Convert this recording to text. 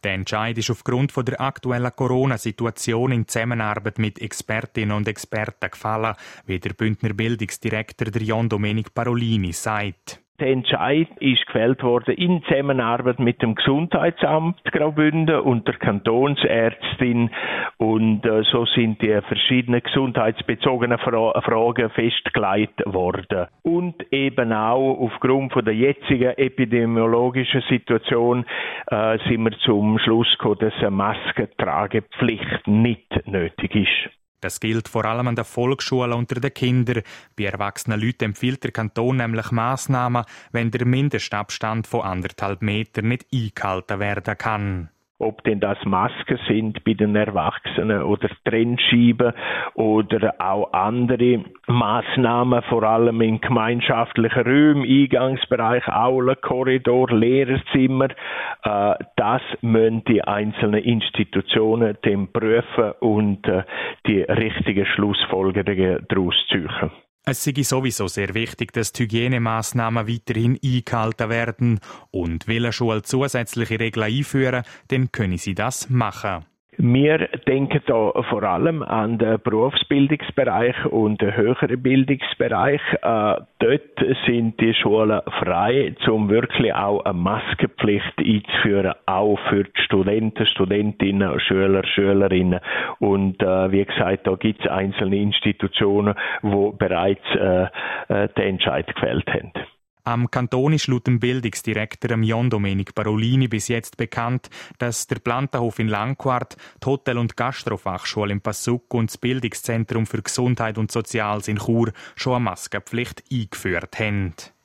Der Entscheid ist aufgrund der aktuellen Corona-Situation in Zusammenarbeit mit Expertinnen und Experten gefallen, wie der Bündner Bildungsdirektor Jon Domenic Parolini sagt. Der Entscheid ist gefällt worden in Zusammenarbeit mit dem Gesundheitsamt Graubünden und der Kantonsärztin und so sind die verschiedenen gesundheitsbezogenen Fragen festgelegt worden. Und eben auch aufgrund von der jetzigen epidemiologischen Situation sind wir zum Schluss gekommen, dass eine Maskentragepflicht nicht nötig ist. Das gilt vor allem an der Volksschule unter den Kindern. Bei erwachsenen Leuten empfiehlt der Kanton nämlich Massnahmen, wenn der Mindestabstand von 1,5 Metern nicht eingehalten werden kann. Ob denn das Masken sind bei den Erwachsenen oder Trennscheiben oder auch andere Massnahmen, vor allem in gemeinschaftlichen Räumen, Eingangsbereich, Aula, Korridor, Lehrerzimmer. Das müssen die einzelnen Institutionen dann prüfen und die richtigen Schlussfolgerungen daraus ziehen. Es sei sowieso sehr wichtig, dass die Hygienemaßnahmen weiterhin eingehalten werden. Und will eine Schule zusätzliche Regeln einführen, dann können sie das machen. Wir denken da vor allem an den Berufsbildungsbereich und den höheren Bildungsbereich. Dort sind die Schulen frei, um wirklich auch eine Maskenpflicht einzuführen, auch für die Studenten, Studentinnen, Schüler, Schülerinnen. Und wie gesagt, da gibt es einzelne Institutionen, die bereits den Entscheid gefällt haben. Am Kanton ist laut dem Bildungsdirektor Jon Domenic Parolini bis jetzt bekannt, dass der Plantenhof in Langquart, die Hotel- und Gastrofachschule in Passuk und das Bildungszentrum für Gesundheit und Soziales in Chur schon eine Maskenpflicht eingeführt haben.